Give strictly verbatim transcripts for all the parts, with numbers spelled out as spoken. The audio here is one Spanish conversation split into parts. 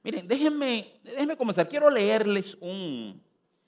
Miren, déjenme, déjenme comenzar. Quiero leerles un,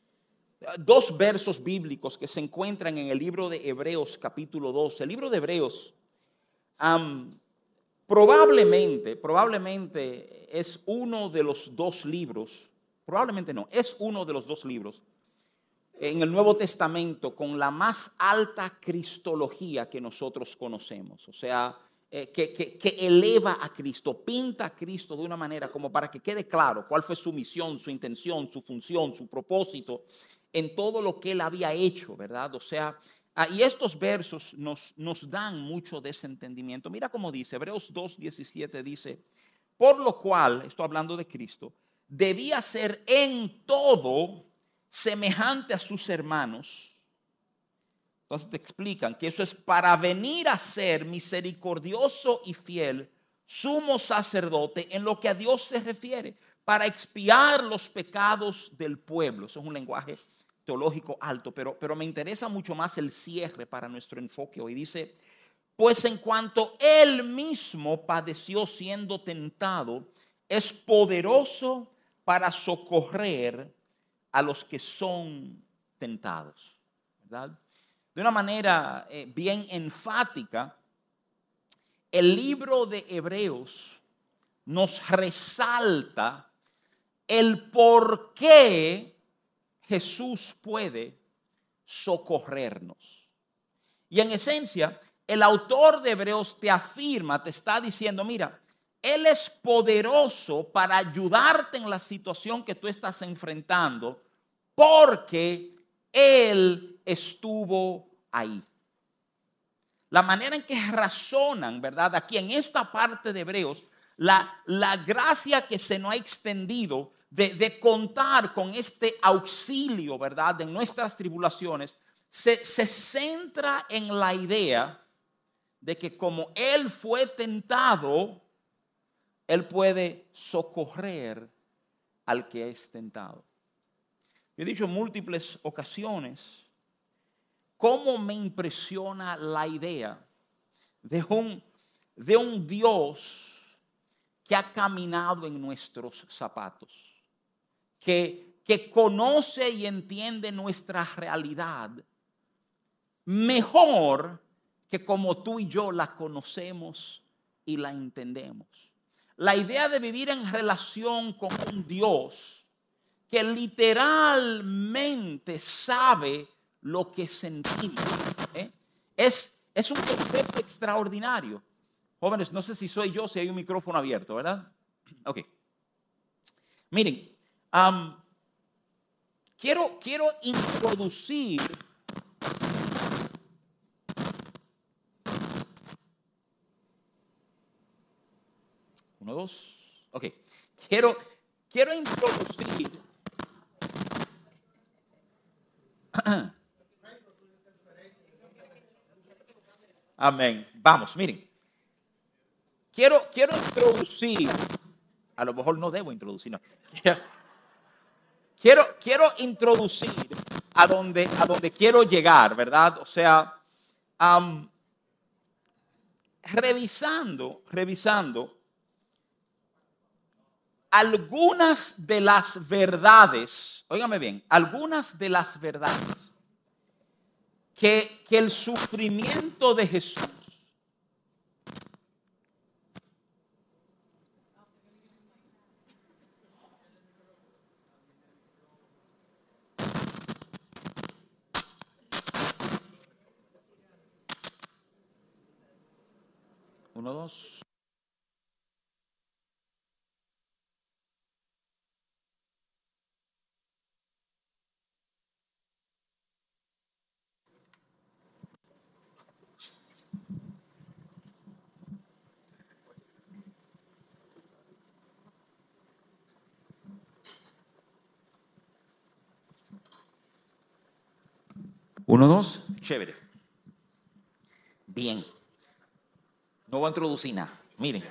dos versos bíblicos que se encuentran en el libro de Hebreos capítulo doce. El libro de Hebreos um, probablemente, probablemente es uno de los dos libros, probablemente no, es uno de los dos libros en el Nuevo Testamento con la más alta cristología que nosotros conocemos. O sea, eh, que, que, que eleva a Cristo, pinta a Cristo de una manera como para que quede claro cuál fue su misión, su intención, su función, su propósito en todo lo que él había hecho, ¿verdad? O sea, ah, y estos versos nos, nos dan mucho de ese entendimiento. Mira cómo dice, Hebreos dos diecisiete dice, por lo cual, esto hablando de Cristo, debía ser en todo semejante a sus hermanos. Entonces te explican que eso es para venir a ser misericordioso y fiel, sumo sacerdote en lo que a Dios se refiere, para expiar los pecados del pueblo. Eso es un lenguaje teológico alto, pero, pero me interesa mucho más el cierre para nuestro enfoque hoy. Dice, pues en cuanto él mismo padeció siendo tentado, es poderoso para socorrer a los que son tentados, ¿verdad? De una manera eh, bien enfática, el libro de Hebreos nos resalta el por qué Jesús puede socorrernos. Y en esencia, el autor de Hebreos te afirma, te está diciendo, mira, Él es poderoso para ayudarte en la situación que tú estás enfrentando porque Él estuvo ahí. La manera en que razonan, ¿verdad? Aquí en esta parte de Hebreos, la, la gracia que se nos ha extendido de, de contar con este auxilio, ¿verdad? En nuestras tribulaciones, se, se centra en la idea de que como Él fue tentado, Él puede socorrer al que es tentado. Yo he dicho en múltiples ocasiones cómo me impresiona la idea de un, de un Dios que ha caminado en nuestros zapatos, que, que conoce y entiende nuestra realidad mejor que como tú y yo la conocemos y la entendemos. La idea de vivir en relación con un Dios que literalmente sabe lo que sentimos, ¿eh? es, es un concepto extraordinario. Jóvenes, no sé si soy yo, si hay un micrófono abierto, ¿verdad? Ok. Miren, um, quiero, quiero introducir uno, dos, ok. Quiero, quiero introducir amén. Vamos, miren. Quiero, quiero introducir, a lo mejor no debo introducir, no. Quiero, quiero introducir a donde, a donde quiero llegar, ¿verdad? O sea, um, revisando, revisando algunas de las verdades, óigame bien, algunas de las verdades que, que el sufrimiento de Jesús uno, dos. Uno, dos, chévere. Bien. No voy a introducir nada. Miren.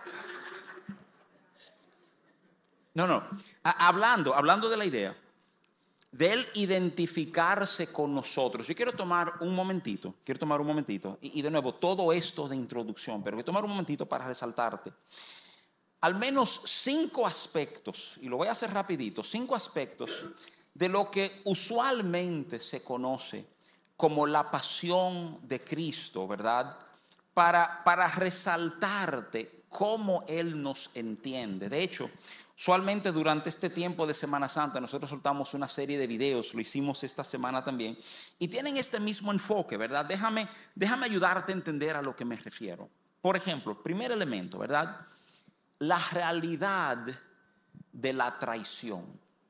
No, no. A- hablando, hablando de la idea de él identificarse con nosotros. Yo quiero tomar un momentito, quiero tomar un momentito. Y, y de nuevo, todo esto de introducción, pero voy a tomar un momentito para resaltarte al menos cinco aspectos, y lo voy a hacer rapidito, cinco aspectos de lo que usualmente se conoce como la pasión de Cristo, ¿verdad? Para, para resaltarte cómo Él nos entiende. De hecho, usualmente durante este tiempo de Semana Santa nosotros soltamos una serie de videos, lo hicimos esta semana también, y tienen este mismo enfoque, ¿verdad? Déjame, déjame ayudarte a entender a lo que me refiero. Por ejemplo, primer elemento, ¿verdad? La realidad de la traición.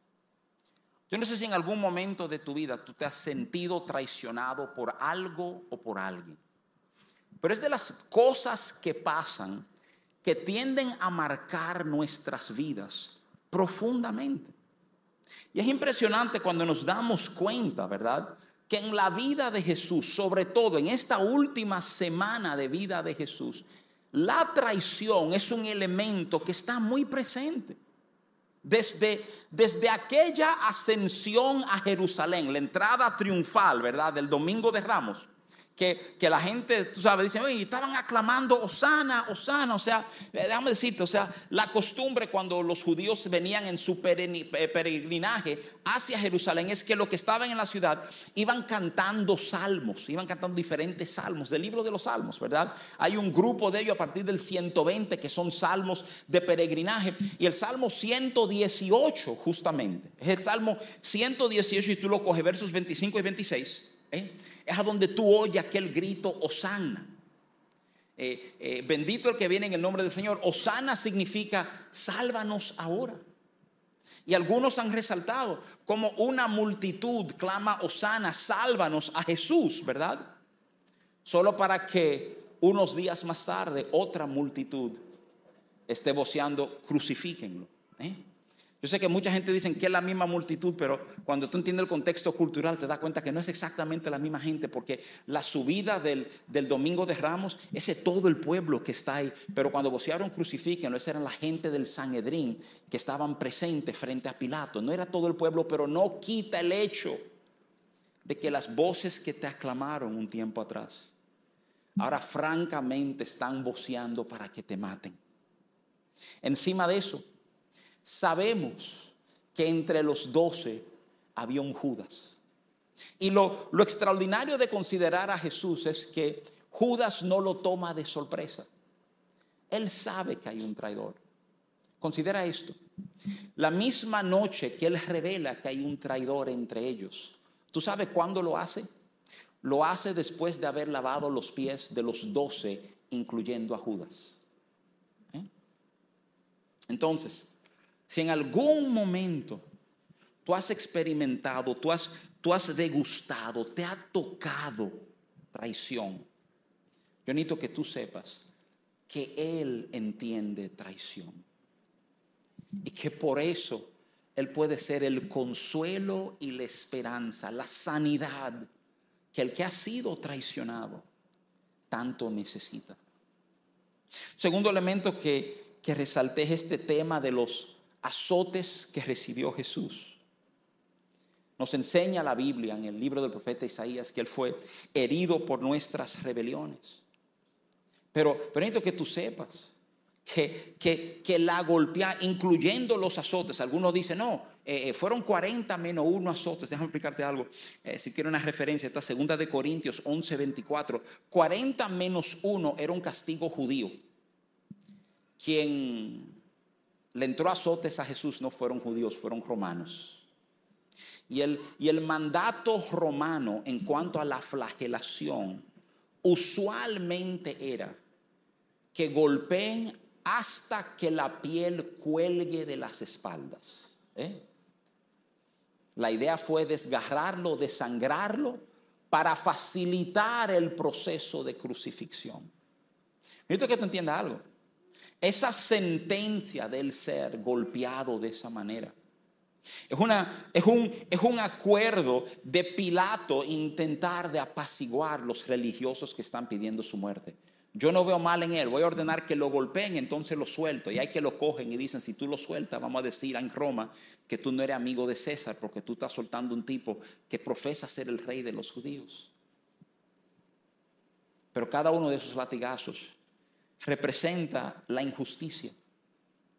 Yo no sé si en algún momento de tu vida tú te has sentido traicionado por algo o por alguien, pero es de las cosas que pasan que tienden a marcar nuestras vidas profundamente. Y es impresionante cuando nos damos cuenta, ¿verdad?, que en la vida de Jesús, sobre todo en esta última semana de vida de Jesús, la traición es un elemento que está muy presente. Desde, desde aquella ascensión a Jerusalén, la entrada triunfal, ¿verdad?, del Domingo de Ramos, que, que la gente, tú sabes, dice, oye, estaban aclamando Hosana, Hosana. O sea, déjame decirte, o sea, la costumbre cuando los judíos venían en su peregrinaje hacia Jerusalén es que los que estaban en la ciudad iban cantando salmos, iban cantando diferentes salmos del libro de los salmos, ¿verdad? Hay un grupo de ellos a partir del ciento veinte que son salmos de peregrinaje, y el salmo ciento dieciocho justamente, es el salmo ciento dieciocho, y tú lo coges, versos veinticinco y veintiséis, ¿eh? Es a donde tú oyes aquel grito, Hosana. Eh, eh, bendito el que viene en el nombre del Señor. Hosana significa sálvanos ahora. Y algunos han resaltado como una multitud clama Hosana, sálvanos a Jesús, ¿verdad? Solo para que unos días más tarde otra multitud esté voceando, crucifíquenlo, ¿eh? Yo sé que mucha gente dice que es la misma multitud, pero cuando tú entiendes el contexto cultural te das cuenta que no es exactamente la misma gente, porque la subida del, del Domingo de Ramos, ese es todo el pueblo que está ahí, pero cuando vocearon crucifíquenlo, esa era la gente del Sanedrín que estaban presentes frente a Pilato. No era todo el pueblo, pero no quita el hecho de que las voces que te aclamaron un tiempo atrás ahora francamente están voceando para que te maten. Encima de eso, sabemos que entre los doce había un Judas. Y lo, lo extraordinario de considerar a Jesús es que Judas no lo toma de sorpresa. Él sabe que hay un traidor. Considera esto. La misma noche que él revela que hay un traidor entre ellos, ¿tú sabes cuándo lo hace? Lo hace después de haber lavado los pies de los doce, incluyendo a Judas. ¿Eh? Entonces, si en algún momento tú has experimentado, tú has, tú has degustado, te ha tocado traición, yo necesito que tú sepas que Él entiende traición y que por eso Él puede ser el consuelo y la esperanza, la sanidad que el que ha sido traicionado tanto necesita. Segundo elemento que, que resalté es este tema de los azotes que recibió Jesús. Nos enseña la Biblia en el libro del profeta Isaías que Él fue herido por nuestras rebeliones. Pero, pero necesito que tú sepas que, que, que la golpea, incluyendo los azotes. Algunos dicen, no, eh, fueron cuarenta menos uno azotes. Déjame explicarte algo. Eh, si quiero una referencia, esta segunda de Corintios once veinticuatro. cuarenta menos uno era un castigo judío. Quien le entró azotes a Jesús no fueron judíos, fueron romanos. Y el, y el mandato romano en cuanto a la flagelación usualmente era que golpeen hasta que la piel cuelgue de las espaldas. ¿Eh? La idea fue desgarrarlo, desangrarlo para facilitar el proceso de crucifixión. Necesito que tú entiendas algo. Esa sentencia del ser golpeado de esa manera es, una, es, un, es un acuerdo de Pilato intentar de apaciguar los religiosos que están pidiendo su muerte. Yo no veo mal en él, voy a ordenar que lo golpeen, entonces lo suelto. Y hay que lo cogen y dicen, si tú lo sueltas, vamos a decir en Roma que tú no eres amigo de César, porque tú estás soltando un tipo que profesa ser el rey de los judíos. Pero cada uno de esos latigazos representa la injusticia.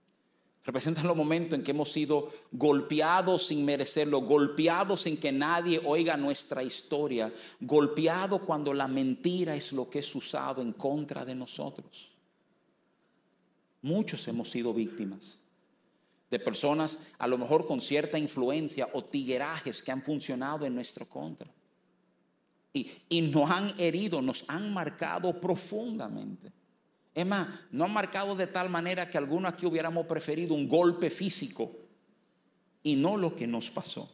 Representan los momentos en que hemos sido golpeados sin merecerlo, golpeados sin que nadie oiga nuestra historia, golpeados cuando la mentira es lo que es usado en contra de nosotros. Muchos hemos sido víctimas de personas a lo mejor con cierta influencia o tiguerajes que han funcionado en nuestro contra. Y, y nos han herido, nos han marcado profundamente. Es más, nos han marcado de tal manera que algunos aquí hubiéramos preferido un golpe físico y no lo que nos pasó.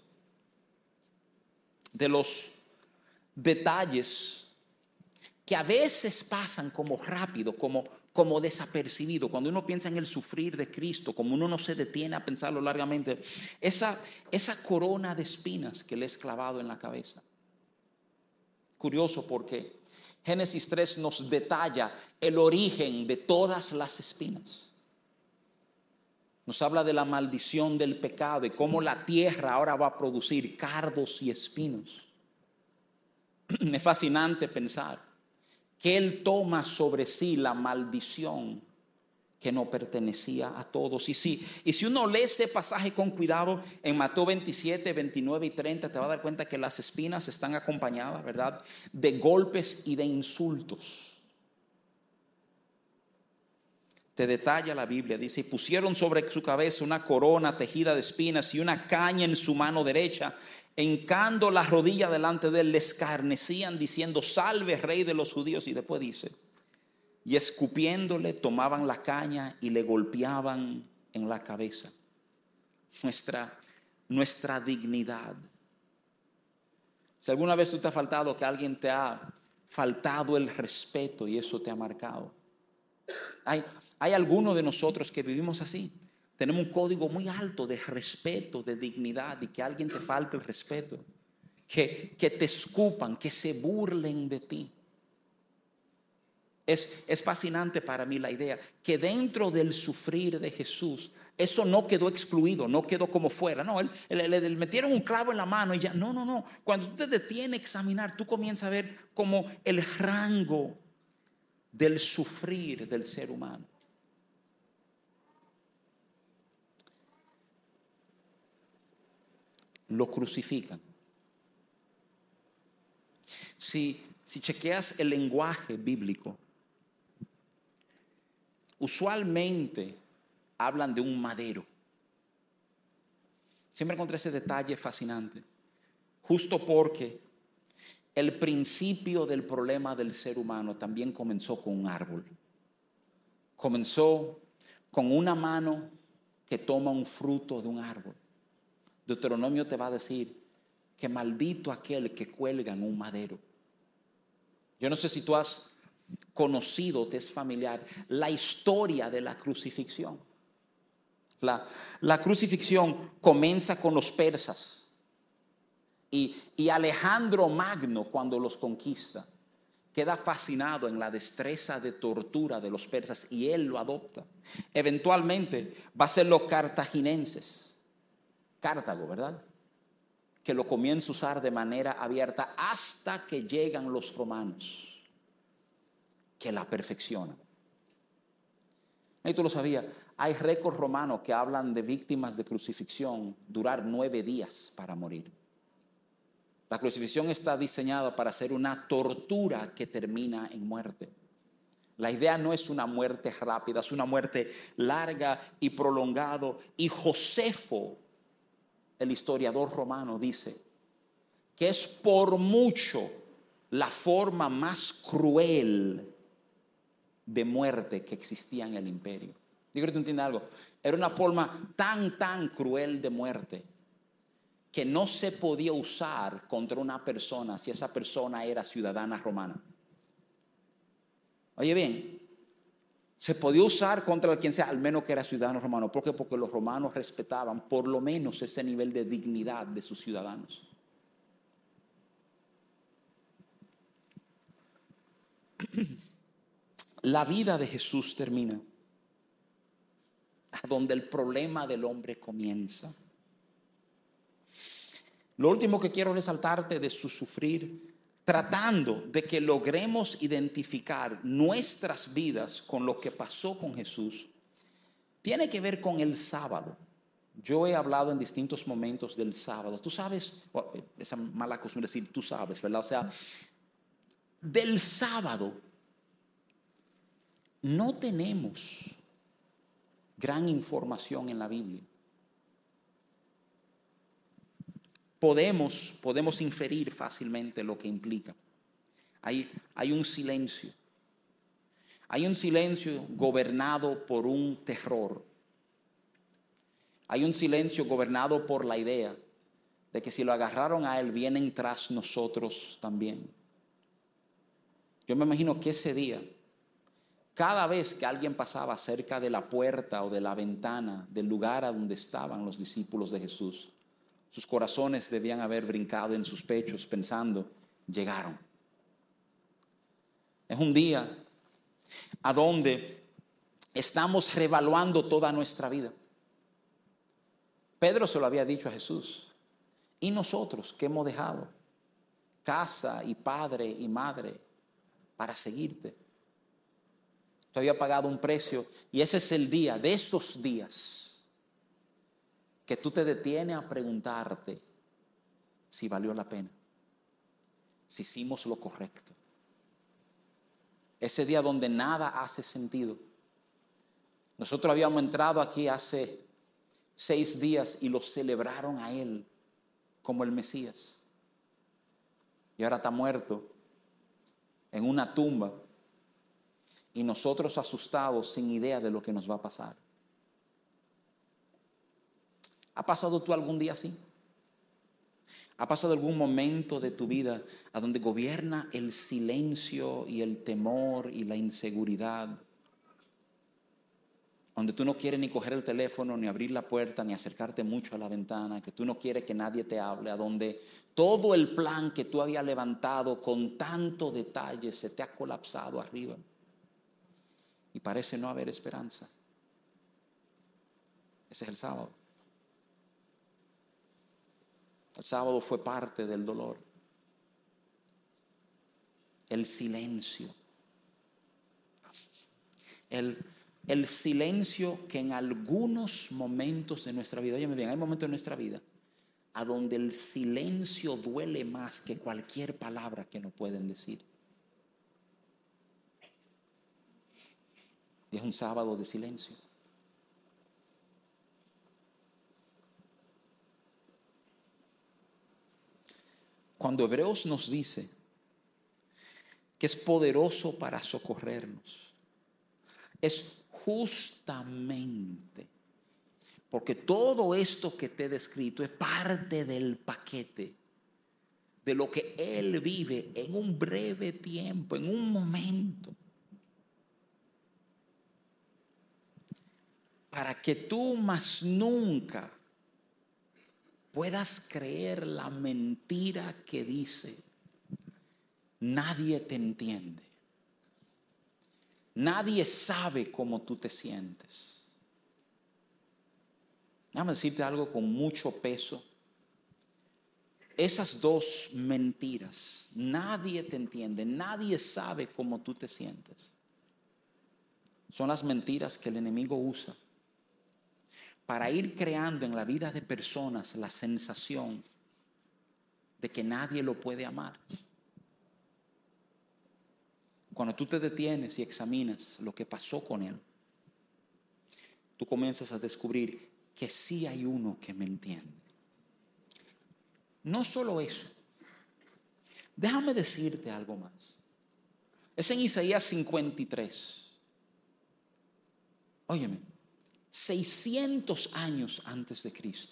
De los detalles que a veces pasan como rápido, como, como desapercibido, cuando uno piensa en el sufrir de Cristo, como uno no se detiene a pensarlo largamente, esa, esa corona de espinas que le es clavado en la cabeza. Curioso porque Génesis tres nos detalla el origen de todas las espinas. Nos habla de la maldición del pecado y cómo la tierra ahora va a producir cardos y espinos. Es fascinante pensar que Él toma sobre sí la maldición que no pertenecía a todos. Y si, y si uno lee ese pasaje con cuidado, en Mateo veintisiete, veintinueve y treinta, te va a dar cuenta que las espinas están acompañadas, ¿verdad?, de golpes y de insultos. Te detalla la Biblia, dice: y pusieron sobre su cabeza una corona tejida de espinas y una caña en su mano derecha. Hincando la rodilla delante de él, le escarnecían diciendo: salve, rey de los judíos. Y después dice: y escupiéndole tomaban la caña y le golpeaban en la cabeza. Nuestra, nuestra dignidad. Si alguna vez tú te ha faltado, que alguien te ha faltado el respeto y eso te ha marcado. Hay, hay algunos de nosotros que vivimos así. Tenemos un código muy alto de respeto, de dignidad, y que alguien te falte el respeto, que, que te escupan, que se burlen de ti. Es, es fascinante para mí la idea que dentro del sufrir de Jesús, eso no quedó excluido, no quedó como fuera. No, él, él, él, le metieron un clavo en la mano y ya. No, no, no. Cuando tú te detienes a examinar, tú comienzas a ver como el rango del sufrir del ser humano. Lo crucifican. Si, si chequeas el lenguaje bíblico, usualmente hablan de un madero. Siempre encontré ese detalle fascinante, justo porque el principio del problema del ser humano también comenzó con un árbol. Comenzó con una mano que toma un fruto de un árbol. Deuteronomio te va a decir que maldito aquel que cuelga en un madero. Yo no sé si tú has conocido, te es familiar, la historia de la crucifixión. La, la crucifixión comienza con los persas y, y Alejandro Magno, cuando los conquista, queda fascinado en la destreza de tortura de los persas y él lo adopta. Eventualmente va a ser los cartaginenses, Cartago, ¿verdad?, que lo comienza a usar de manera abierta hasta que llegan los romanos, que la perfeccionan. Y tú lo sabías, hay récords romanos que hablan de víctimas de crucifixión durar nueve días para morir. La crucifixión está diseñada para ser una tortura que termina en muerte. La idea no es una muerte rápida, es una muerte larga y prolongada. Y Josefo, el historiador romano, dice que es por mucho la forma más cruel de muerte que existía en el imperio. Yo creo que tú entiendes algo. Era una forma tan, tan cruel de muerte que no se podía usar contra una persona si esa persona era ciudadana romana. Oye bien, se podía usar contra quien sea, al menos que era ciudadano romano. ¿Por qué? Porque los romanos respetaban por lo menos ese nivel de dignidad de sus ciudadanos. La vida de Jesús termina donde el problema del hombre comienza. Lo último que quiero resaltarte de su sufrir, tratando de que logremos identificar nuestras vidas con lo que pasó con Jesús, tiene que ver con el sábado. Yo he hablado en distintos momentos del sábado. Tú sabes, bueno, esa mala costumbre de decir tú sabes, ¿verdad? O sea, del sábado no tenemos gran información en la Biblia. Podemos, podemos inferir fácilmente lo que implica. Hay, hay un silencio. Hay un silencio gobernado por un terror. Hay un silencio gobernado por la idea de que si lo agarraron a él, vienen tras nosotros también. Yo me imagino que ese día, cada vez que alguien pasaba cerca de la puerta o de la ventana del lugar a donde estaban los discípulos de Jesús, sus corazones debían haber brincado en sus pechos pensando, llegaron. Es un día a donde estamos reevaluando toda nuestra vida. Pedro se lo había dicho a Jesús. ¿Y nosotros qué hemos dejado? Casa y padre y madre para seguirte. Tú habías pagado un precio y ese es el día, de esos días, que tú te detienes a preguntarte si valió la pena, si hicimos lo correcto. Ese día donde nada hace sentido. Nosotros habíamos entrado aquí hace seis días y lo celebraron a él como el Mesías. Y ahora está muerto en una tumba y nosotros asustados sin idea de lo que nos va a pasar. ¿Ha pasado tú algún día así? ¿Ha pasado algún momento de tu vida a donde gobierna el silencio y el temor y la inseguridad? Donde tú no quieres ni coger el teléfono, ni abrir la puerta, ni acercarte mucho a la ventana, que tú no quieres que nadie te hable, a donde todo el plan que tú habías levantado con tanto detalle se te ha colapsado arriba y parece no haber esperanza. Ese es el sábado. El sábado fue parte del dolor. El silencio. El, el silencio que en algunos momentos de nuestra vida, óyeme bien, hay momentos en nuestra vida a donde el silencio duele más que cualquier palabra que nos pueden decir. Y es un sábado de silencio. Cuando Hebreos nos dice que es poderoso para socorrernos, es justamente porque todo esto que te he descrito es parte del paquete de lo que Él vive en un breve tiempo, en un momento, para que tú más nunca puedas creer la mentira que dice: nadie te entiende, nadie sabe cómo tú te sientes. Déjame decirte algo con mucho peso. Esas dos mentiras, nadie te entiende, nadie sabe cómo tú te sientes, son las mentiras que el enemigo usa para ir creando en la vida de personas la sensación de que nadie lo puede amar. Cuando tú te detienes y examinas lo que pasó con él, tú comienzas a descubrir que sí hay uno que me entiende. No solo eso, déjame decirte algo más. Es en Isaías cincuenta y tres. Óyeme, seiscientos años antes de Cristo,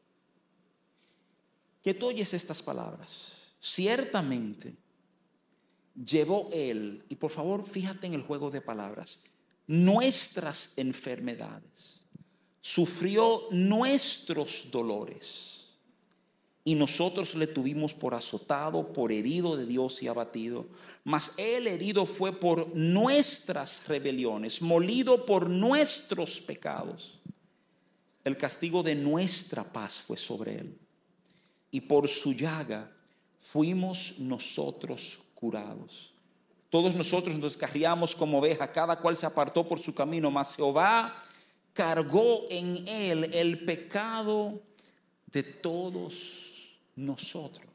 que tú oyes estas palabras: ciertamente llevó él, y por favor fíjate en el juego de palabras, nuestras enfermedades, sufrió nuestros dolores, y nosotros le tuvimos por azotado, por herido de Dios y abatido. Mas él herido fue por nuestras rebeliones, molido por nuestros pecados. El castigo de nuestra paz fue sobre él, y por su llaga fuimos nosotros curados. Todos nosotros nos descarriamos como oveja, cada cual se apartó por su camino, mas Jehová cargó en él el pecado de todos nosotros.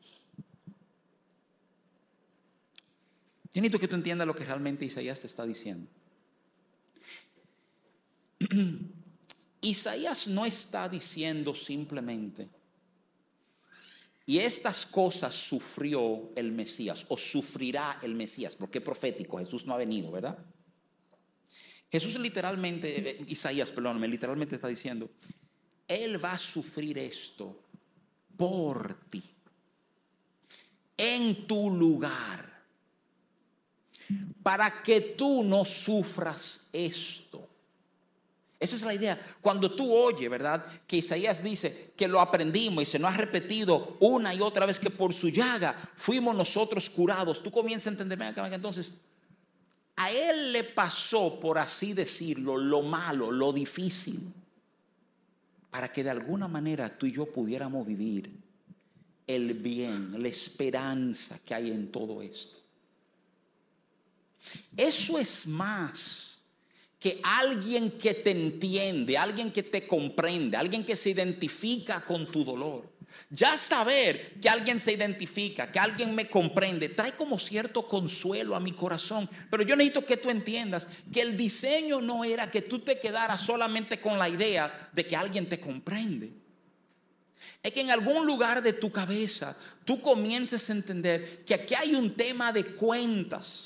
Yo necesito que tú entiendas lo que realmente Isaías te está diciendo. Isaías no está diciendo simplemente, y estas cosas sufrió el Mesías, o sufrirá el Mesías, porque es profético, Jesús no ha venido, ¿verdad? Jesús literalmente, Isaías, perdóname, literalmente está diciendo, Él va a sufrir esto por ti, en tu lugar, para que tú no sufras esto. Esa es la idea. Cuando tú oyes, ¿verdad?, que Isaías dice que lo aprendimos y se nos ha repetido una y otra vez que por su llaga fuimos nosotros curados, tú comienzas a entenderme acá. Entonces, a él le pasó, por así decirlo, lo malo, lo difícil, para que de alguna manera tú y yo pudiéramos vivir el bien, la esperanza que hay en todo esto. Eso es más que alguien que te entiende, alguien que te comprende, alguien que se identifica con tu dolor. Ya saber que alguien se identifica, que alguien me comprende, trae como cierto consuelo a mi corazón. Pero yo necesito que tú entiendas que el diseño no era que tú te quedaras solamente con la idea de que alguien te comprende. Es que en algún lugar de tu cabeza tú comiences a entender que aquí hay un tema de cuentas.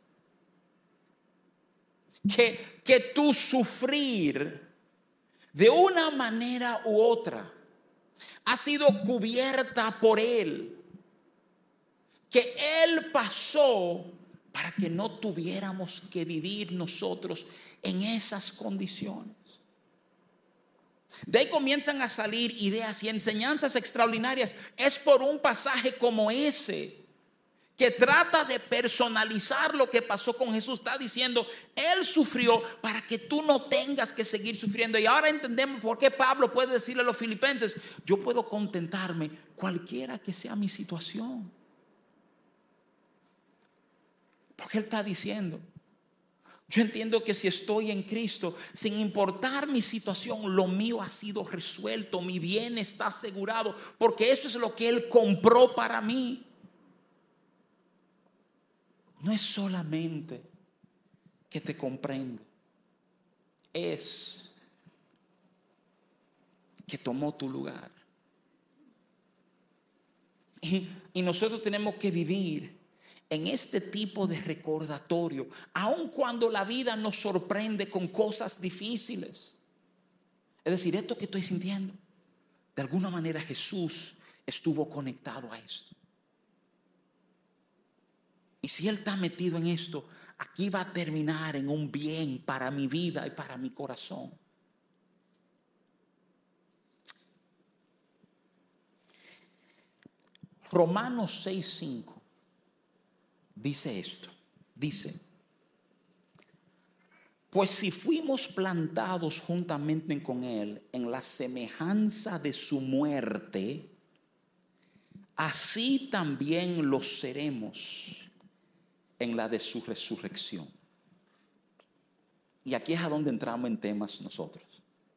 Que, que tu sufrir de una manera u otra ha sido cubierta por Él. Que Él pasó para que no tuviéramos que vivir nosotros en esas condiciones. De ahí comienzan a salir ideas y enseñanzas extraordinarias. Es por un pasaje como ese que trata de personalizar lo que pasó con Jesús. Está diciendo, Él sufrió para que tú no tengas que seguir sufriendo. Y ahora entendemos por qué Pablo puede decirle a los filipenses, yo puedo contentarme cualquiera que sea mi situación. Porque Él está diciendo, yo entiendo que si estoy en Cristo, sin importar mi situación, lo mío ha sido resuelto, mi bien está asegurado, porque eso es lo que Él compró para mí. No es solamente que te comprende, es que tomó tu lugar. Y, y nosotros tenemos que vivir en este tipo de recordatorio, aun cuando la vida nos sorprende con cosas difíciles. Es decir, esto que estoy sintiendo, de alguna manera Jesús estuvo conectado a esto. Y si Él está metido en esto, aquí va a terminar en un bien para mi vida y para mi corazón. Romanos seis cinco dice esto. Dice, pues si fuimos plantados juntamente con Él en la semejanza de su muerte, así también lo seremos en la de su resurrección. Y aquí es a donde entramos en temas nosotros.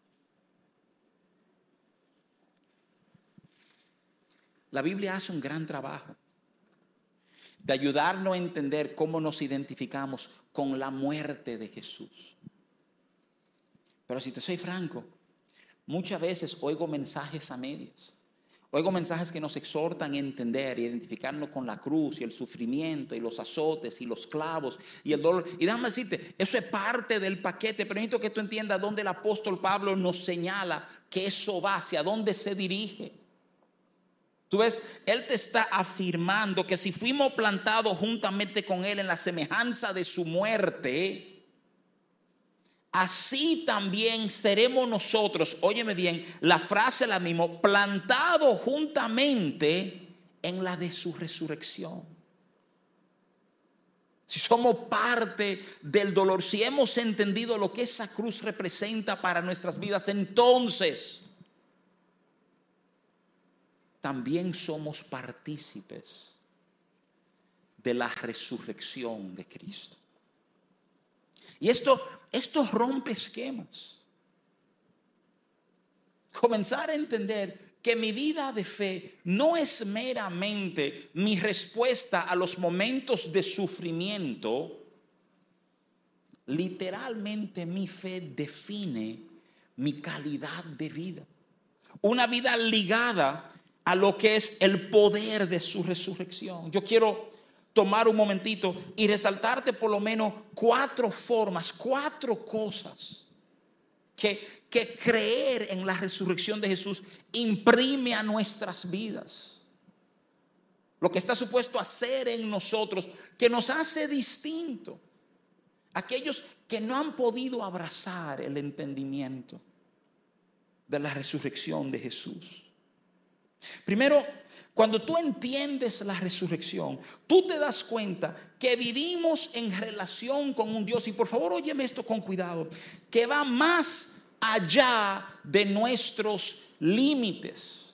La Biblia hace un gran trabajo de ayudarnos a entender cómo nos identificamos con la muerte de Jesús. Pero si te soy franco, muchas veces oigo mensajes a medias. Oigo mensajes que nos exhortan a entender y identificarnos con la cruz y el sufrimiento y los azotes y los clavos y el dolor. Y déjame decirte, eso es parte del paquete, pero necesito que tú entiendas dónde el apóstol Pablo nos señala que eso va, hacia dónde se dirige. Tú ves, Él te está afirmando que si fuimos plantados juntamente con Él en la semejanza de su muerte, así también seremos nosotros, óyeme bien, la frase es la misma, plantados juntamente en la de su resurrección. Si somos parte del dolor, si hemos entendido lo que esa cruz representa para nuestras vidas, entonces también somos partícipes de la resurrección de Cristo. Y esto, esto rompe esquemas. comenzar a entender que mi vida de fe no es meramente mi respuesta a los momentos de sufrimiento. Literalmente mi fe define mi calidad de vida. Una vida ligada a lo que es el poder de su resurrección. Yo quiero tomar un momentito y resaltarte por lo menos cuatro formas, cuatro cosas que, que creer en la resurrección de Jesús imprime a nuestras vidas. Lo que está supuesto a hacer en nosotros, que nos hace distinto. Aquellos que no han podido abrazar el entendimiento de la resurrección de Jesús. Primero, cuando tú entiendes la resurrección, tú te das cuenta que vivimos en relación con un Dios, y por favor óyeme esto con cuidado, que va más allá de nuestros límites.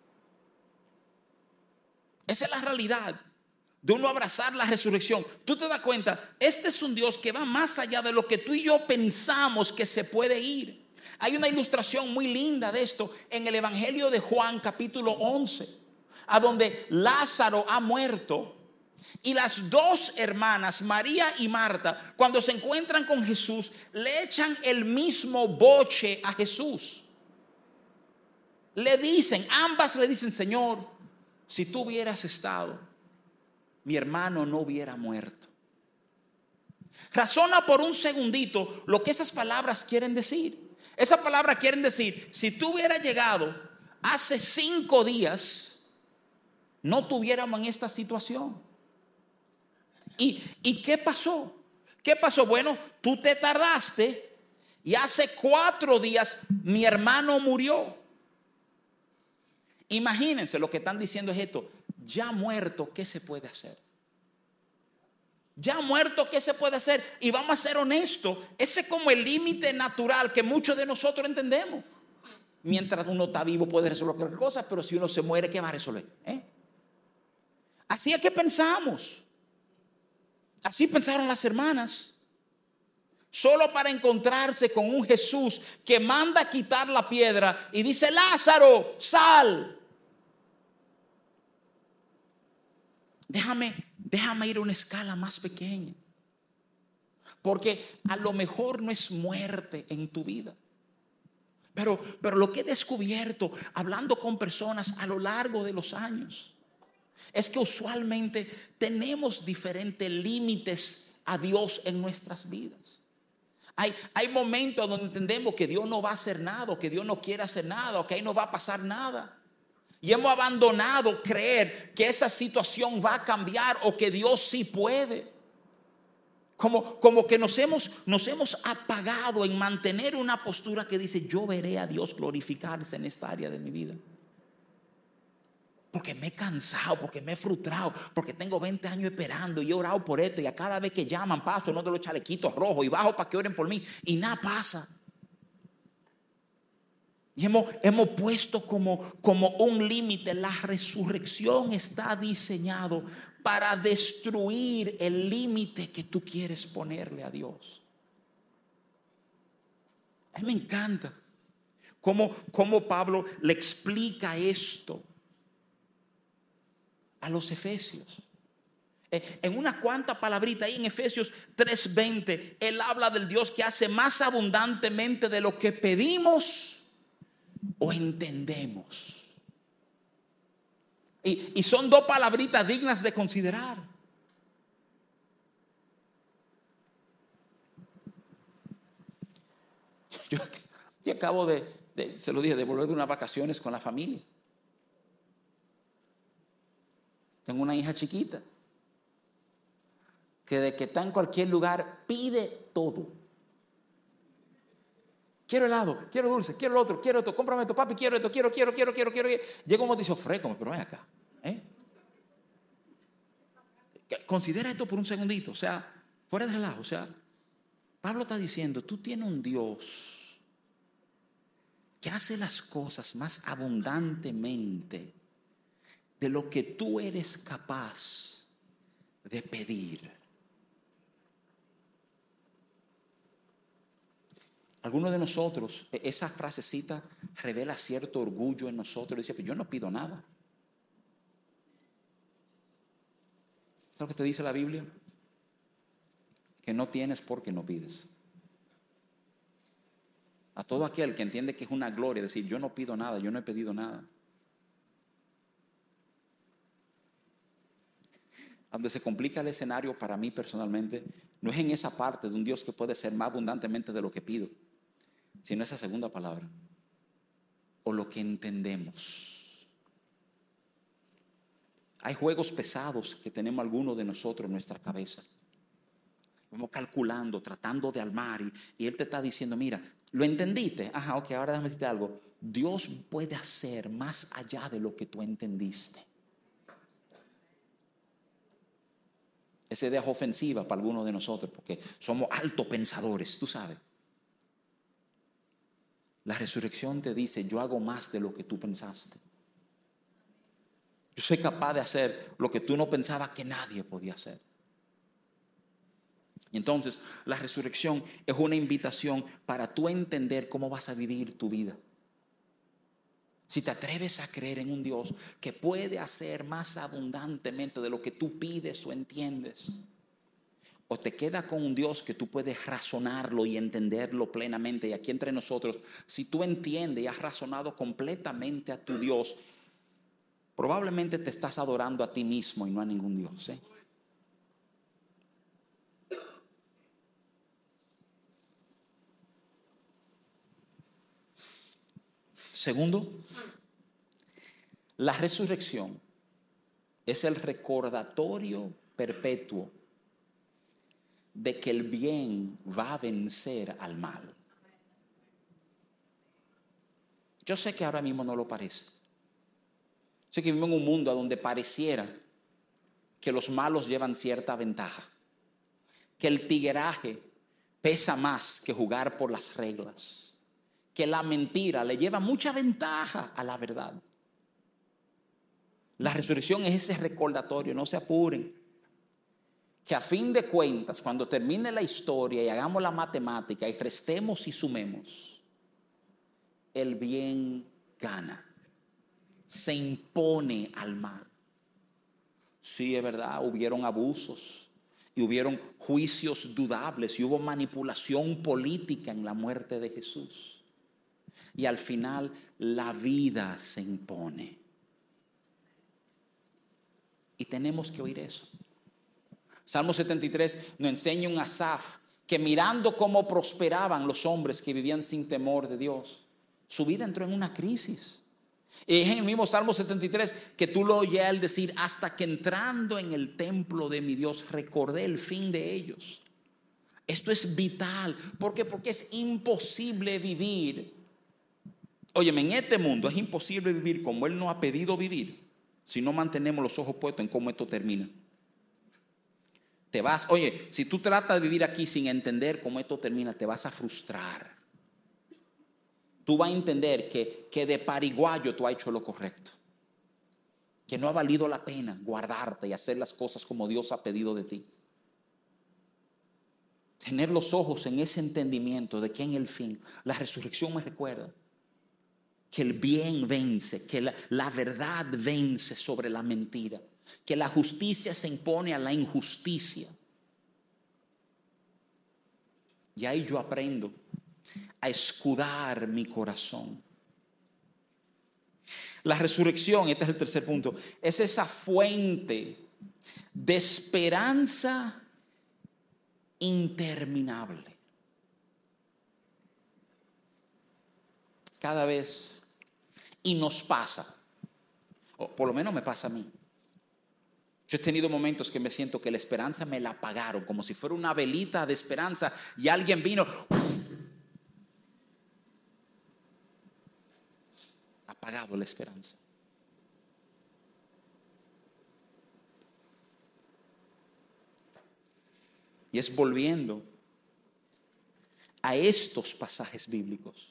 Esa es la realidad de uno abrazar la resurrección. Tú te das cuenta, este es un Dios que va más allá de lo que tú y yo pensamos que se puede ir. Hay una ilustración muy linda de esto en el Evangelio de Juan capítulo once, a donde Lázaro ha muerto y las dos hermanas, María y Marta, cuando se encuentran con Jesús, le echan el mismo boche a Jesús. Le dicen, ambas le dicen: Señor, si tú hubieras estado, mi hermano no hubiera muerto. Razona por un segundito lo que esas palabras quieren decir. Esas palabras quieren decir: si tú hubieras llegado hace cinco días, no tuviéramos en esta situación. ¿Y, ¿Y qué pasó? ¿Qué pasó? Bueno, tú te tardaste y hace cuatro días mi hermano murió. Imagínense, lo que están diciendo es esto: ya muerto, ¿qué se puede hacer? Ya muerto, ¿qué se puede hacer? Y vamos a ser honestos, ese es como el límite natural que muchos de nosotros entendemos. Mientras uno está vivo puede resolver cualquier cosa, pero si uno se muere, ¿qué va a resolver? ¿Eh? Así es que pensamos. Así pensaron las hermanas. Solo para encontrarse con un Jesús que manda a quitar la piedra y dice: Lázaro, sal. Déjame, déjame ir a una escala más pequeña. Porque a lo mejor no es muerte en tu vida. Pero, pero lo que he descubierto hablando con personas a lo largo de los años es que usualmente tenemos diferentes límites a Dios en nuestras vidas. Hay, hay momentos donde entendemos que Dios no va a hacer nada, o que Dios no quiere hacer nada, o que ahí no va a pasar nada. Y hemos abandonado creer que esa situación va a cambiar o que Dios sí puede. Como, como que nos hemos, nos hemos apagado en mantener una postura que dice: yo veré a Dios glorificarse en esta área de mi vida. Porque me he cansado, porque me he frustrado, porque tengo veinte años esperando y he orado por esto, y a cada vez que llaman paso uno de los chalequitos rojos y bajo para que oren por mí y nada pasa. Y hemos, hemos puesto como, como un límite. La resurrección está diseñado para destruir el límite que tú quieres ponerle a Dios. A mí me encanta cómo, cómo Pablo le explica esto a los efesios. En una cuanta palabrita ahí en Efesios tres veinte, él habla del Dios que hace más abundantemente de lo que pedimos o entendemos. Y, y son dos palabritas dignas de considerar. Yo, yo acabo de, de, se lo dije, de volver de unas vacaciones con la familia. Tengo una hija chiquita que de que está en cualquier lugar pide todo. Quiero helado, quiero dulce, quiero lo otro, quiero esto, cómprame esto, papi, quiero esto, quiero, quiero, quiero, quiero, quiero. Llega un momento y dice: ofrécome, pero ven acá. ¿eh? Considera esto por un segundito, o sea, fuera de relajo. O sea, Pablo está diciendo: tú tienes un Dios que hace las cosas más abundantemente de lo que tú eres capaz de pedir. Algunos de nosotros, esa frasecita revela cierto orgullo en nosotros. Dice, pues yo no pido nada. ¿Sabes lo que te dice la Biblia? Que no tienes porque no pides. A todo aquel que entiende que es una gloria decir, yo no pido nada, yo no he pedido nada. Donde se complica el escenario para mí personalmente, no es en esa parte de un Dios que puede ser más abundantemente de lo que pido, sino esa segunda palabra, o lo que entendemos. Hay juegos pesados que tenemos algunos de nosotros en nuestra cabeza. Vamos calculando, tratando de armar y, y Él te está diciendo, mira, ¿lo entendiste? Ajá, ok, ahora déjame decirte algo. Dios puede hacer más allá de lo que tú entendiste. Esa idea es ofensiva para algunos de nosotros porque somos altos pensadores, tú sabes. La resurrección te dice, yo hago más de lo que tú pensaste. Yo soy capaz de hacer lo que tú no pensabas que nadie podía hacer. Y entonces la resurrección es una invitación para tú entender cómo vas a vivir tu vida. Si te atreves a creer en un Dios que puede hacer más abundantemente de lo que tú pides o entiendes, o te queda con un Dios que tú puedes razonarlo y entenderlo plenamente. Y aquí entre nosotros, si tú entiendes y has razonado completamente a tu Dios, probablemente te estás adorando a ti mismo y no a ningún Dios, ¿eh? Segundo, la resurrección es el recordatorio perpetuo de que el bien va a vencer al mal. Yo sé que ahora mismo no lo parece. Sé que vivimos en un mundo donde pareciera que los malos llevan cierta ventaja, que el tigueraje pesa más que jugar por las reglas, que la mentira le lleva mucha ventaja a la verdad. La resurrección es ese recordatorio, no se apuren, que a fin de cuentas, cuando termine la historia y hagamos la matemática y restemos y sumemos, el bien gana, se impone al mal. Sí, es verdad, hubieron abusos y hubieron juicios dudables y hubo manipulación política en la muerte de Jesús. Y al final la vida se impone. Y tenemos que oír eso. Salmo setenta y tres nos enseña un Asaf que mirando cómo prosperaban los hombres que vivían sin temor de Dios, su vida entró en una crisis. Y es en el mismo Salmo setenta y tres que tú lo oyes a él decir, hasta que entrando en el templo de mi Dios recordé el fin de ellos. Esto es vital. ¿Por qué? Porque es imposible vivir. Óyeme, en este mundo es imposible vivir como Él nos ha pedido vivir si no mantenemos los ojos puestos en cómo esto termina. Te vas, oye, si tú tratas de vivir aquí sin entender cómo esto termina, te vas a frustrar. Tú vas a entender que, que de pariguayo tú has hecho lo correcto. Que no ha valido la pena guardarte y hacer las cosas como Dios ha pedido de ti. Tener los ojos en ese entendimiento de que en el fin, la resurrección me recuerda que el bien vence, que la, la verdad vence sobre la mentira, que la justicia se impone a la injusticia. Y ahí yo aprendo a escudar mi corazón. La resurrección, este es el tercer punto, es esa fuente de esperanza interminable. Cada vez, y nos pasa, o por lo menos me pasa a mí. Yo he tenido momentos que me siento que la esperanza me la apagaron, como si fuera una velita de esperanza y alguien vino, apagado la esperanza. Y es volviendo a estos pasajes bíblicos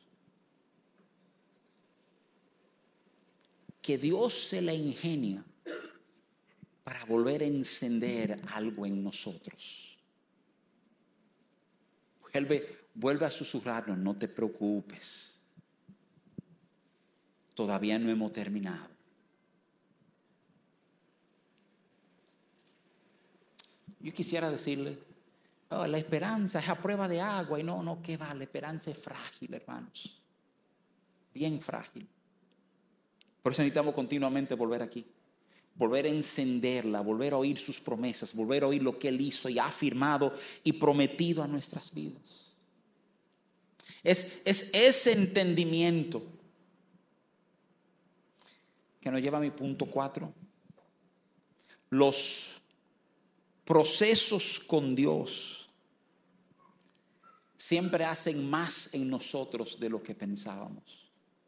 que Dios se la ingenia para volver a encender algo en nosotros. Vuelve, vuelve a susurrarnos, no te preocupes. Todavía no hemos terminado. Yo quisiera decirle, oh, la esperanza es a prueba de agua. Y no, no, ¿qué va? La esperanza es frágil, hermanos. Bien frágil. Por eso necesitamos continuamente volver aquí. Volver a encenderla, volver a oír sus promesas, volver a oír lo que Él hizo y ha afirmado y prometido a nuestras vidas. Es, es ese entendimiento que nos lleva a mi punto cuatro. Los procesos con Dios siempre hacen más en nosotros de lo que pensábamos.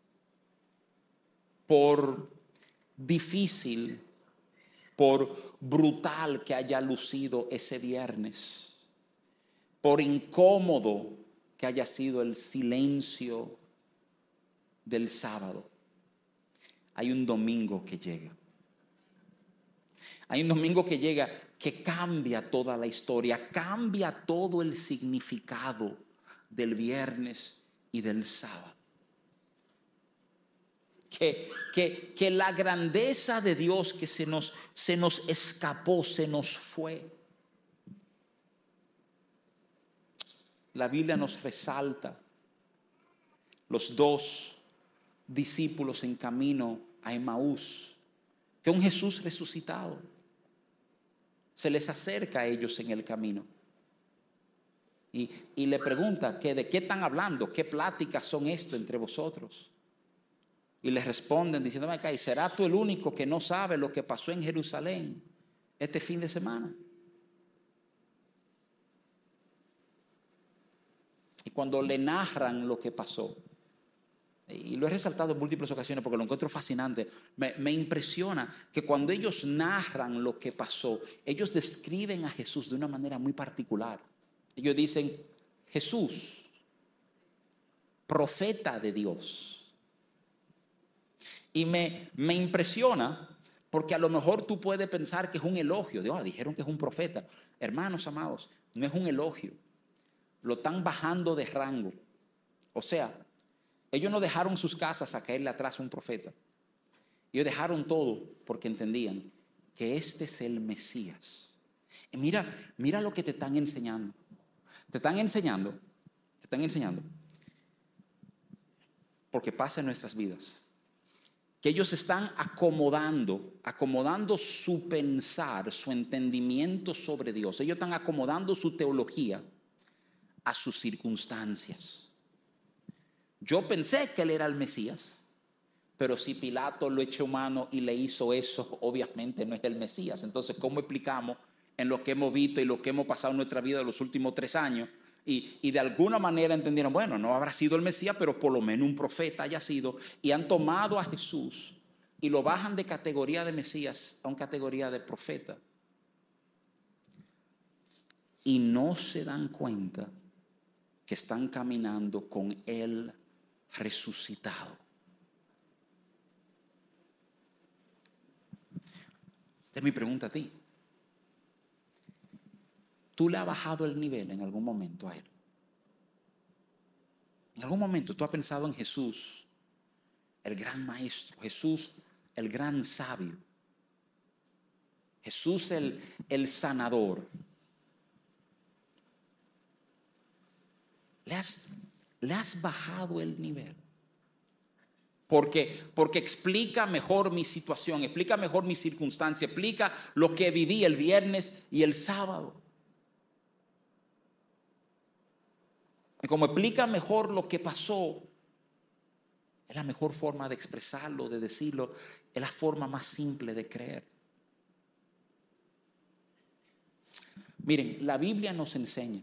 Por difícil, por brutal que haya lucido ese viernes, por incómodo que haya sido el silencio del sábado, hay un domingo que llega. Hay un domingo que llega que cambia toda la historia, cambia todo el significado del viernes y del sábado. Que, que, que la grandeza de Dios que se nos, se nos escapó, se nos fue. La Biblia nos resalta los dos discípulos en camino a Emaús, que un Jesús resucitado se les acerca a ellos en el camino y, y le pregunta que de qué están hablando, qué pláticas son esto entre vosotros. Y les responden diciendo, acá, ¿y será tú el único que no sabe lo que pasó en Jerusalén este fin de semana? Y cuando le narran lo que pasó, y lo he resaltado en múltiples ocasiones porque lo encuentro fascinante, me, me impresiona que cuando ellos narran lo que pasó, ellos describen a Jesús de una manera muy particular. Ellos dicen, Jesús, profeta de Dios. Y me, me impresiona porque a lo mejor tú puedes pensar que es un elogio. Dios, oh, dijeron que es un profeta. Hermanos amados, no es un elogio. Lo están bajando de rango. O sea, ellos no dejaron sus casas a caerle atrás a un profeta. Ellos dejaron todo porque entendían que este es el Mesías. Y mira, mira lo que te están enseñando. Te están enseñando, te están enseñando, porque pasa en nuestras vidas, que ellos están acomodando, acomodando su pensar, su entendimiento sobre Dios. Ellos están acomodando su teología a sus circunstancias. Yo pensé que Él era el Mesías, pero si Pilato lo echó mano y le hizo eso, obviamente no es el Mesías. Entonces, ¿cómo explicamos en lo que hemos visto y lo que hemos pasado en nuestra vida en los últimos tres años? Y, y de alguna manera entendieron, bueno, no habrá sido el Mesías, pero por lo menos un profeta haya sido. Y han tomado a Jesús y lo bajan de categoría de Mesías a una categoría de profeta. Y no se dan cuenta que están caminando con Él resucitado. Esta es mi pregunta a ti. ¿Tú le has bajado el nivel en algún momento a Él? En algún momento tú has pensado en Jesús, el gran maestro, Jesús, el gran sabio, Jesús, el, el sanador. ¿Le has, le has bajado el nivel? Porque, porque explica mejor mi situación, explica mejor mi circunstancia, explica lo que viví el viernes y el sábado. Y como explica mejor lo que pasó, es la mejor forma de expresarlo, de decirlo, es la forma más simple de creer. Miren, la Biblia nos enseña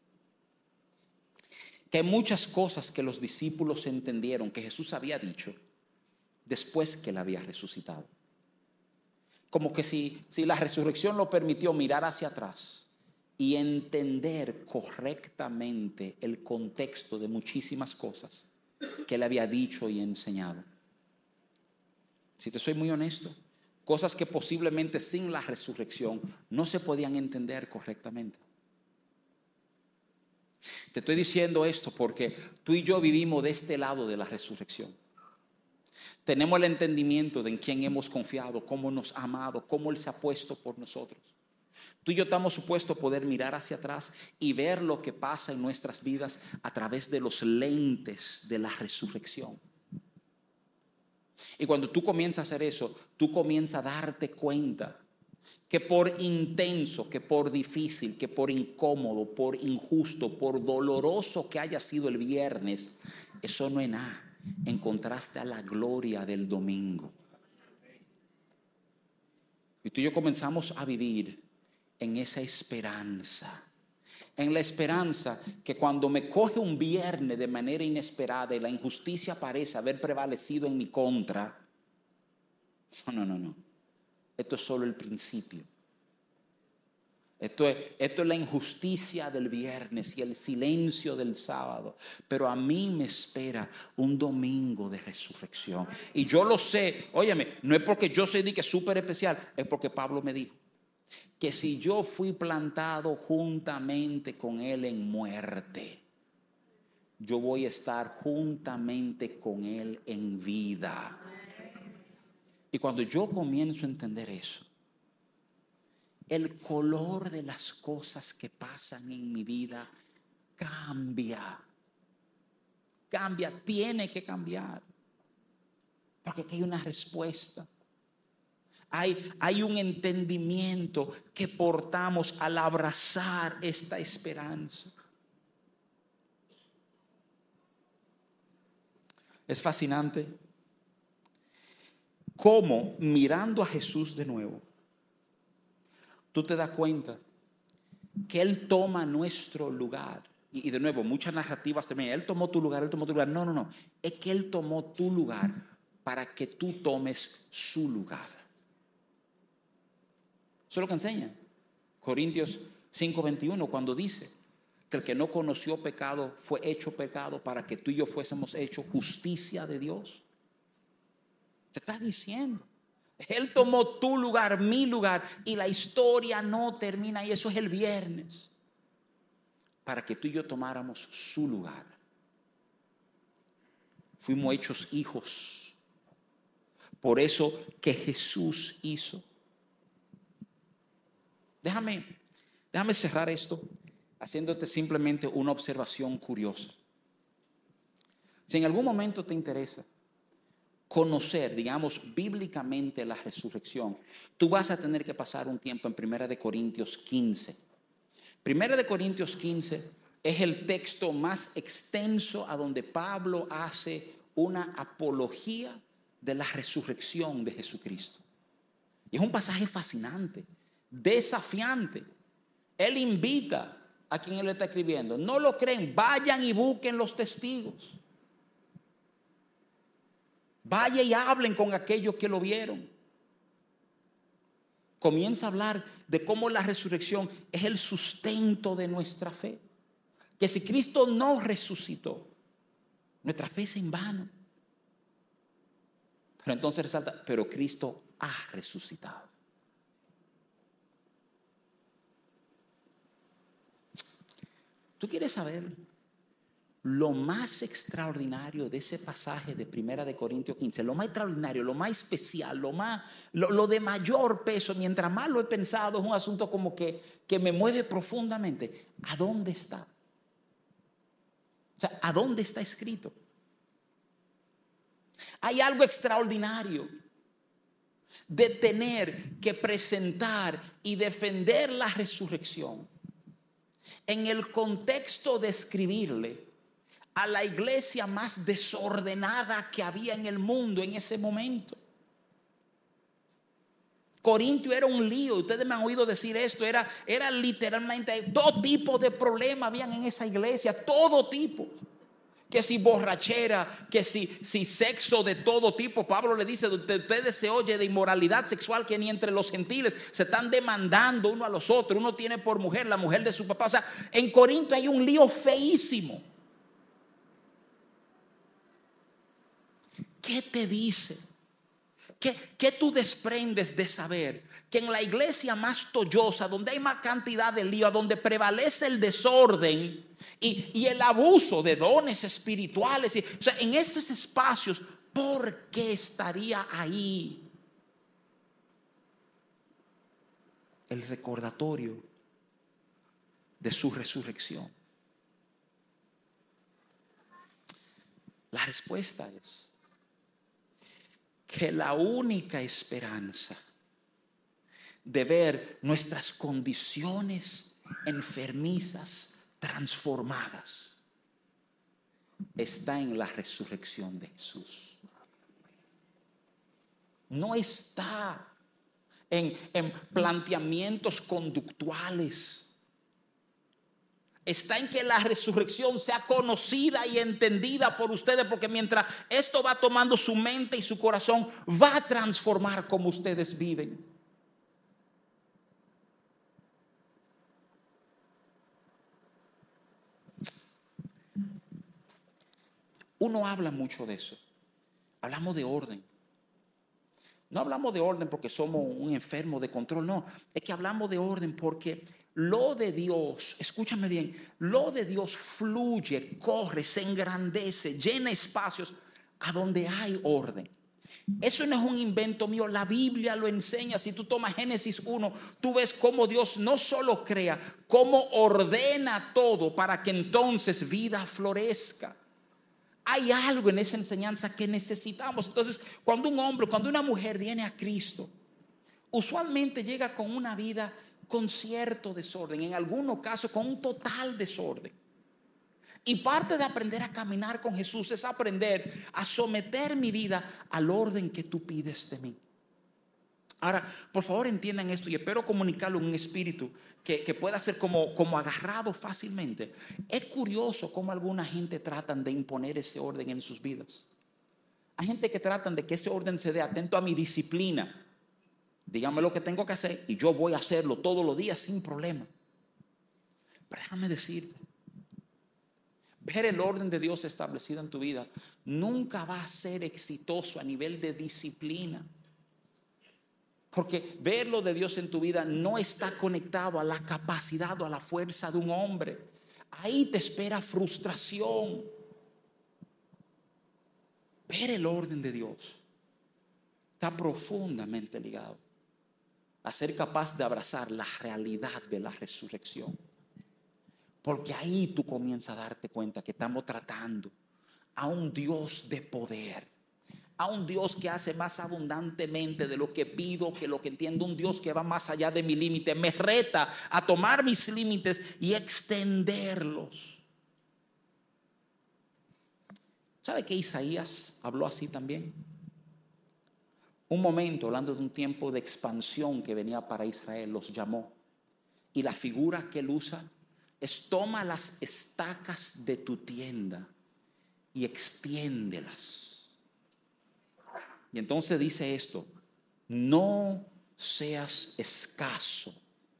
que hay muchas cosas que los discípulos entendieron que Jesús había dicho después que Él había resucitado. Como que si, si la resurrección lo permitió, mirar hacia atrás y entender correctamente el contexto de muchísimas cosas que Él había dicho y enseñado. Si te soy muy honesto, cosas que posiblemente sin la resurrección no se podían entender correctamente. Te estoy diciendo esto porque tú y yo vivimos de este lado de la resurrección. Tenemos el entendimiento de en quién hemos confiado, cómo nos ha amado, cómo Él se ha puesto por nosotros. Tú y yo estamos supuestos a poder mirar hacia atrás y ver lo que pasa en nuestras vidas a través de los lentes de la resurrección. Y cuando tú comienzas a hacer eso, tú comienzas a darte cuenta que por intenso, que por difícil, que por incómodo, por injusto, por doloroso que haya sido el viernes, eso no es nada en contraste a la gloria del domingo. Y tú y yo comenzamos a vivir en esa esperanza. En la esperanza que cuando me coge un viernes de manera inesperada y la injusticia parece haber prevalecido en mi contra, no, no, no, no. Esto es solo el principio. Esto es, esto es la injusticia del viernes y el silencio del sábado. Pero a mí me espera un domingo de resurrección. Y yo lo sé, óyeme, no es porque yo soy de que súper especial, es porque Pablo me dijo que si yo fui plantado juntamente con Él en muerte, yo voy a estar juntamente con Él en vida. Y cuando yo comienzo a entender eso, el color de las cosas que pasan en mi vida cambia. Cambia, tiene que cambiar. Porque aquí hay una respuesta. Hay, hay un entendimiento que portamos al abrazar esta esperanza. Es fascinante cómo, mirando a Jesús de nuevo, tú te das cuenta que Él toma nuestro lugar. Y, y de nuevo, muchas narrativas también. Él tomó tu lugar, Él tomó tu lugar. No, no, no. Es que Él tomó tu lugar para que tú tomes su lugar. Eso es lo que enseña Corintios cinco veintiuno, cuando dice que el que no conoció pecado fue hecho pecado para que tú y yo fuésemos hechos justicia de Dios. Te está diciendo, Él tomó tu lugar, mi lugar, y la historia no termina y eso es el viernes, para que tú y yo tomáramos su lugar. Fuimos hechos hijos. Por eso que Jesús hizo. Déjame, déjame cerrar esto haciéndote simplemente una observación curiosa. Si en algún momento te interesa conocer, digamos, bíblicamente la resurrección, tú vas a tener que pasar un tiempo en Primera de Corintios quince. Primera de Corintios quince es el texto más extenso a donde Pablo hace una apología de la resurrección de Jesucristo. Y es un pasaje fascinante, desafiante. Él invita a quien él está escribiendo. No lo creen, vayan y busquen los testigos. Vayan y hablen con aquellos que lo vieron. Comienza a hablar de cómo la resurrección es el sustento de nuestra fe. Que si Cristo no resucitó, nuestra fe es en vano. Pero entonces resalta, pero Cristo ha resucitado. ¿Tú quieres saber lo más extraordinario de ese pasaje de Primera de Corintios quince? Lo más extraordinario, lo más especial, lo, más, lo, lo de mayor peso. Mientras más lo he pensado, es un asunto como que, que me mueve profundamente. ¿A dónde está? O sea, ¿a dónde está escrito? Hay algo extraordinario de tener que presentar y defender la resurrección en el contexto de escribirle a la iglesia más desordenada que había en el mundo en ese momento. Corintio era un lío, ustedes me han oído decir esto, era, era literalmente todo tipo de problemas habían en esa iglesia, todo tipo. Que si borrachera, que si, si sexo de todo tipo. Pablo le dice, de ustedes se oye de inmoralidad sexual que ni entre los gentiles se están demandando uno a los otros. Uno tiene por mujer la mujer de su papá. O sea, en Corinto hay un lío feísimo. ¿Qué te dice ¿Qué, ¿Qué tú desprendes de saber que en la iglesia más tollosa, donde hay más cantidad de lío, donde prevalece el desorden y, y el abuso de dones espirituales, y, o sea, en esos espacios, ¿por qué estaría ahí el recordatorio de su resurrección? La respuesta es que la única esperanza de ver nuestras condiciones enfermizas transformadas está en la resurrección de Jesús. No está en, en planteamientos conductuales. Está en que la resurrección sea conocida y entendida por ustedes, porque mientras esto va tomando su mente y su corazón, va a transformar cómo ustedes viven. Uno habla mucho de eso. Hablamos de orden. No hablamos de orden porque somos un enfermo de control, no. Es que hablamos de orden porque lo de Dios, escúchame bien, lo de Dios fluye, corre, se engrandece, llena espacios a donde hay orden. Eso no es un invento mío, la Biblia lo enseña. Si tú tomas Génesis uno, tú ves cómo Dios no solo crea, cómo ordena todo para que entonces vida florezca. Hay algo en esa enseñanza que necesitamos. Entonces, cuando un hombre, cuando una mujer viene a Cristo, usualmente llega con una vida con cierto desorden, en algunos casos con un total desorden. Y parte de aprender a caminar con Jesús es aprender a someter mi vida al orden que tú pides de mí. Ahora, por favor entiendan esto y espero comunicarlo en un espíritu que, que pueda ser como, como agarrado fácilmente. Es curioso cómo alguna gente tratan de imponer ese orden en sus vidas. Hay gente que tratan de que ese orden se dé atento a mi disciplina. Dígame lo que tengo que hacer y yo voy a hacerlo todos los días sin problema. Pero déjame decirte, ver el orden de Dios establecido en tu vida nunca va a ser exitoso a nivel de disciplina. Porque ver lo de Dios en tu vida no está conectado a la capacidad o a la fuerza de un hombre. Ahí te espera frustración. Ver el orden de Dios está profundamente ligado a ser capaz de abrazar la realidad de la resurrección. Porque ahí tú comienzas a darte cuenta que estamos tratando a un Dios de poder, a un Dios que hace más abundantemente de lo que pido, que lo que entiendo, un Dios que va más allá de mi límite, me reta a tomar mis límites y extenderlos. ¿Sabe que Isaías habló así también? Un momento, hablando de un tiempo de expansión que venía para Israel, los llamó. Y la figura que él usa es: toma las estacas de tu tienda y extiéndelas. Y entonces dice esto: no seas escaso.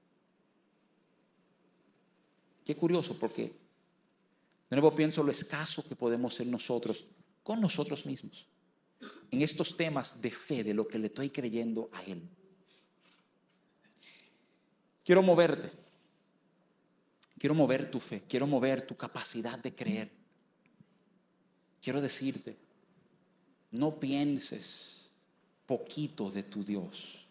Qué curioso, porque de nuevo pienso lo escaso que podemos ser nosotros con nosotros mismos en estos temas de fe, de lo que le estoy creyendo a Él. Quiero moverte. Quiero mover tu fe. Quiero mover tu capacidad de creer. Quiero decirte: no pienses poquito de tu Dios.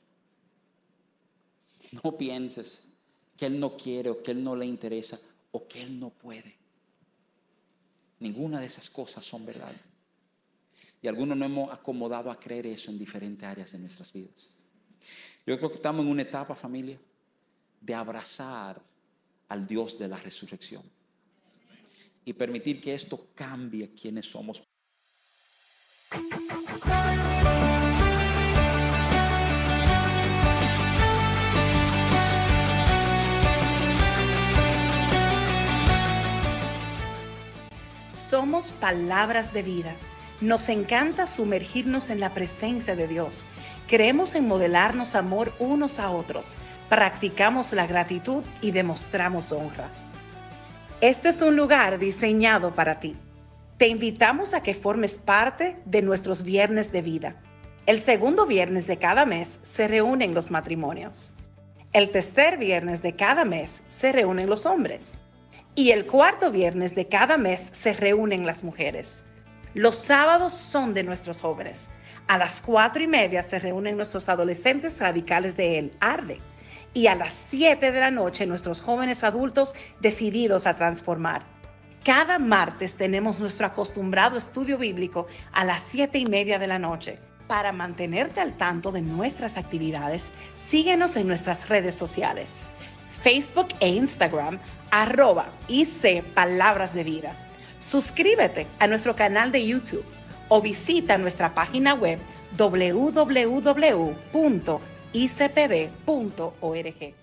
No pienses que Él no quiere o que Él no le interesa o que Él no puede. Ninguna de esas cosas son verdad. Y algunos nos hemos acomodado a creer eso en diferentes áreas de nuestras vidas. Yo creo que estamos en una etapa, familia, de abrazar al Dios de la resurrección y permitir que esto cambie quienes somos. Somos palabras de vida. Nos encanta sumergirnos en la presencia de Dios. Creemos en modelarnos amor unos a otros. Practicamos la gratitud y demostramos honra. Este es un lugar diseñado para ti. Te invitamos a que formes parte de nuestros viernes de vida. El segundo viernes de cada mes se reúnen los matrimonios. El tercer viernes de cada mes se reúnen los hombres. Y el cuarto viernes de cada mes se reúnen las mujeres. Los sábados son de nuestros jóvenes. A las cuatro y media se reúnen nuestros adolescentes radicales de El Arde. Y a las siete de la noche nuestros jóvenes adultos decididos a transformar. Cada martes tenemos nuestro acostumbrado estudio bíblico a las siete y media de la noche. Para mantenerte al tanto de nuestras actividades, síguenos en nuestras redes sociales. Facebook e Instagram, arroba I C Palabras de Vida. Suscríbete a nuestro canal de YouTube o visita nuestra página web w w w punto i c p b punto org.